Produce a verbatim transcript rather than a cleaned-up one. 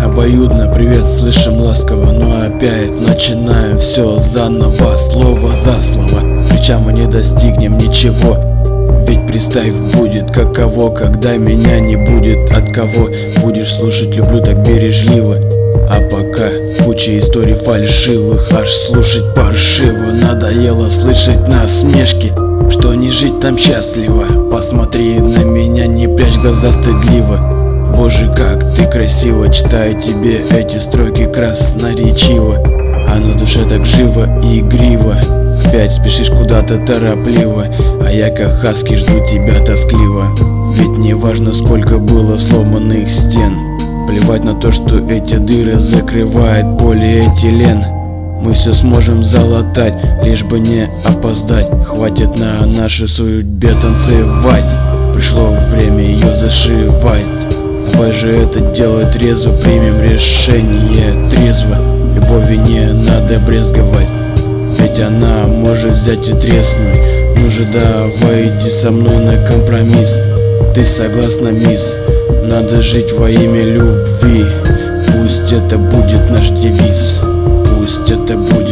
Обоюдно, привет, слышим ласково, но опять начинаем все заново, слово за слово. Причем мы не достигнем ничего, ведь представь, будет каково, когда меня не будет. От кого будешь слушать, люблю так бережливо. А пока куча историй фальшивых, аж слушать паршиво. Надоело слышать насмешки, что не жить там счастливо. Посмотри на меня, не прячь глаза стыдливо. Боже, как ты красиво, читаю тебе эти строки красноречиво, а на душе так живо и игриво. Опять спешишь куда-то торопливо, а я как хаски жду тебя тоскливо. Ведь не важно, сколько было сломанных стен, плевать на то, что эти дыры закрывает полиэтилен. Мы все сможем залатать, лишь бы не опоздать. Хватит на нашей судьбе танцевать, пришло время ее зашивать. Давай же это делать трезво, примем решение трезво. Любови не надо брезговать, ведь она может взять и треснуть. Ну же давай, иди со мной на компромисс. Ты согласна, мисс? Надо жить во имя любви. Пусть это будет наш девиз. Пусть это будет